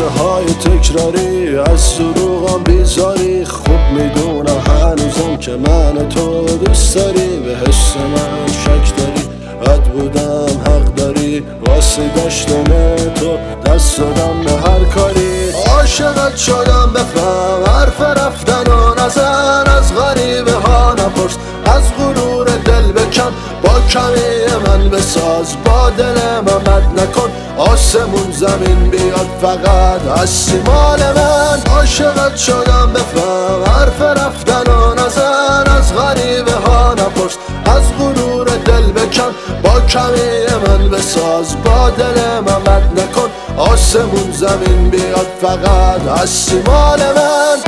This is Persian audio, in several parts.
های تکراری از دروغم بیزاری. خوب میدونم هنوزم که من تو دوست داری، به حس من شک داری، بد بودم حق داری، واسه داشتن تو دست دادم به هر کاری. عاشقت شدم بفهم حرف رفتن و نزن، از غریبه ها نپرس، از غرور دل بکن، با کمی من بساز، با دل من بد نکن. آسمون زمین بیاد فقط هستی مال من. عاشقت شدم بفهم حرف رفتن و نزن، از غریبه ها نپرس، از غرور دل بکن، با کمی من بساز، با دل من بد نکن. آسمون زمین بیاد فقط هستی مال من.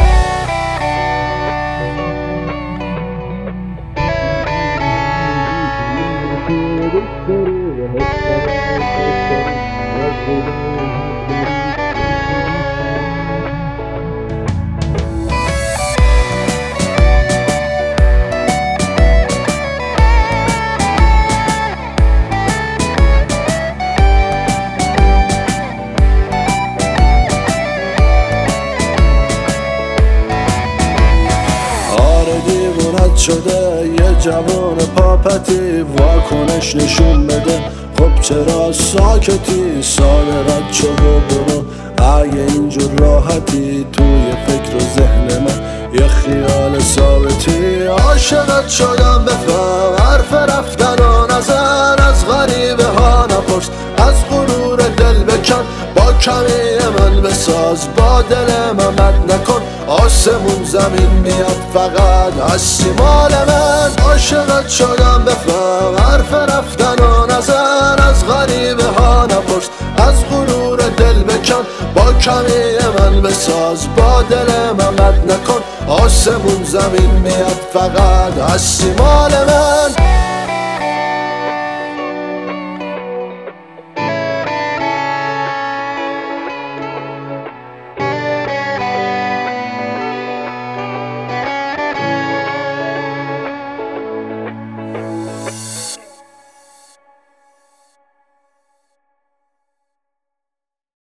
دیوونت شده یه جوان پاپتی، واکنش نشون بده. خب چرا ساکتی؟ سال رد شد و برو، اگه اینجور راحتی توی فکر و ذهن من یه خیال ثابتی. عاشقت شدم بفهم حرف رفتن و نزن، از غریبه ها نپرس، از غرور دل بکن، با کمی من بساز، با دل من بد نکن. آسمون زمین میاد فقط هستی مال من. عاشقت شدم بفهم حرف رفتن و نزن، از غریبه ها نپرس، از غرور دل بکن، با کمی من بساز، با دل من بد نکن. آسمون زمین میاد فقط هستی مال من.